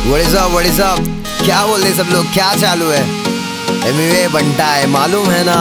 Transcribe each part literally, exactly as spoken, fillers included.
What is up what is up क्या बोल रहे सब लोग, क्या चालू है? एमवे बनता है, मालूम है ना,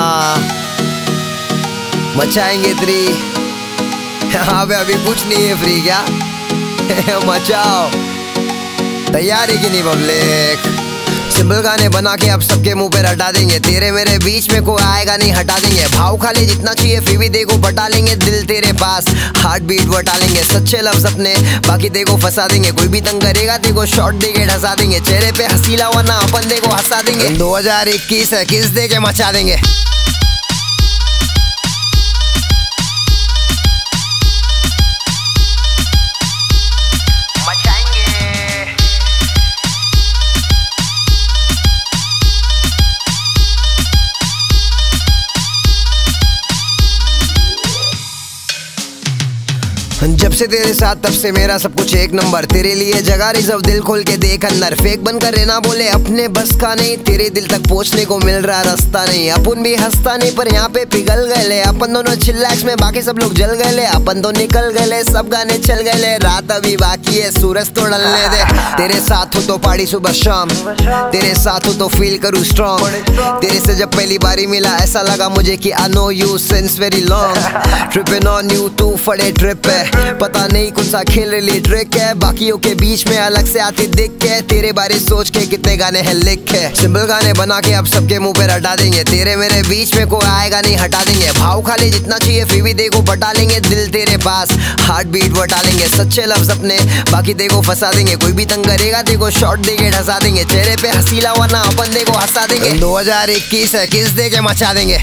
मचाएंगे थ्री। यहाँ पे अभी कुछ नहीं है फ्री, क्या मचाओ, तैयार है कि नहीं पब्लिक? सिंपल गाने बना के अब सबके मुंह पे रटा देंगे, तेरे मेरे बीच में कोई आएगा नहीं हटा देंगे। भाव खाली जितना चाहिए फिर भी देखो बटा लेंगे, दिल तेरे पास हार्ट बीट बटा लेंगे। सच्चे लफ्ज अपने बाकी देखो फंसा देंगे, कोई भी तंग करेगा देखो शॉट देके ढसा देंगे। चेहरे पे हसीला वरना अपन देखो हंसा देंगे। दो हजार इक्कीस है, किस दे के मचा देंगे। जब से तेरे साथ तब से मेरा सब कुछ एक नंबर, तेरे लिए जगह रिजर्व, दिल खोल के देख अंदर। फेक बनकर रहना बोले अपने बस का नहीं, तेरे दिल तक पहुंचने को मिल रहा रास्ता नहीं। अपन भी हंसता नहीं पर यहाँ पे पिघल गए, अपन दोनों चिल्लैक्स में बाकी सब लोग जल गए। अपन तो निकल गए, सब गाने चल गए, रात अभी बाकी है, सूरज तो ढलने दे। तेरे साथ हो तो पार्टी सुबह शाम, तेरे साथ हो तो फील करूँ स्ट्रॉन्ग। तेरे से जब पहली बारी मिला ऐसा लगा मुझे कि I know you since very long. Tripping on you तू फड़े ट्रिप है, पता नहीं कौन सा खेल रही ट्रिक है। बाकियों के बीच में अलग से आती दिख के, तेरे बारे सोच के कितने गाने हैं लिख है। सिंपल गाने बना के अब सबके मुंह पे रटा देंगे, तेरे मेरे बीच में कोई आएगा नहीं हटा देंगे। भाव खाली जितना चाहिए फिर भी देखो बटा लेंगे, दिल तेरे पास हार्ट बीट बटा लेंगे। सच्चे लफ्ज अपने बाकी देखो फंसा देंगे, कोई भी तंग करेगा देखो शॉट देके ढसा देंगे। चेहरे पे हसीला वरना अपन देखो हंसा देंगे। दो हजार इक्कीस है, किस दे के मचा देंगे।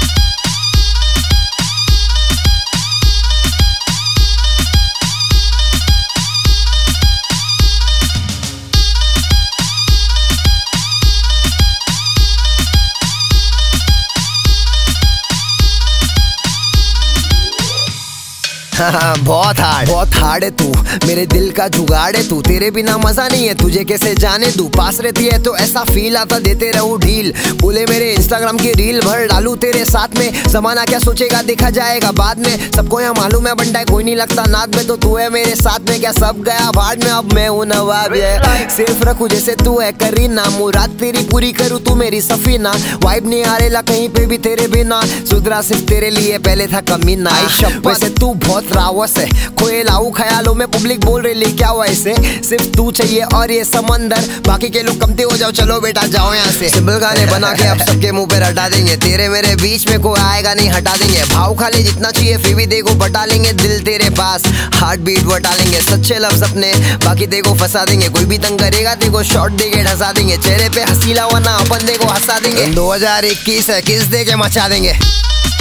बहुत हार्ड बहुत हार्ड है तू, मेरे दिल का जुगाड़ है तू। तेरे बिना मजा नहीं है, तुझे कैसे जाने तू। पास रहती है तो ऐसा फील आता, देते रहूं ढील। बोले मेरे इंस्टाग्राम की रील भर डालू तेरे साथ में, जमाना क्या सोचेगा देखा जाएगा बाद में। सबको यहाँ मालूम है बंटा है कोई नहीं लगता नाद में, तो तू है मेरे साथ में, क्या सब गया भाड़ में। अब मैं हूँ नवाब है, सिर्फ रखू जैसे तू है करीना। मुराद तेरी पूरी करूँ तू मेरी सफीना, वाइब नहीं आ रेला कहीं पे भी तेरे बिना। सुधरा सिर्फ तेरे लिए पहले था कमीना, वैसे तू बहुत रावस है। कोई लाऊ ख्यालों में पब्लिक बोल रही क्या हुआ इसे, सिर्फ तू चाहिए और ये समंदर, बाकी के लोग कमते हो जाओ, चलो बेटा जाओ यहाँ से। सिंपल गाने बना के अब सबके मुंह पे रटा देंगे, तेरे मेरे बीच में कोई आएगा नहीं हटा देंगे। भाव खाली जितना चाहिए फिर भी देखो बटा लेंगे, दिल तेरे पास हार्ट बीट बटा लेंगे। सच्चे लफ्ज अपने बाकी देखो फंसा देंगे, कोई भी तंग करेगा देखो शॉट देके ढसा देंगे। चेहरे पे हसीला वरना अपन देखो हंसा देंगे। दो हजार इक्कीस है, किस दे के मचा देंगे।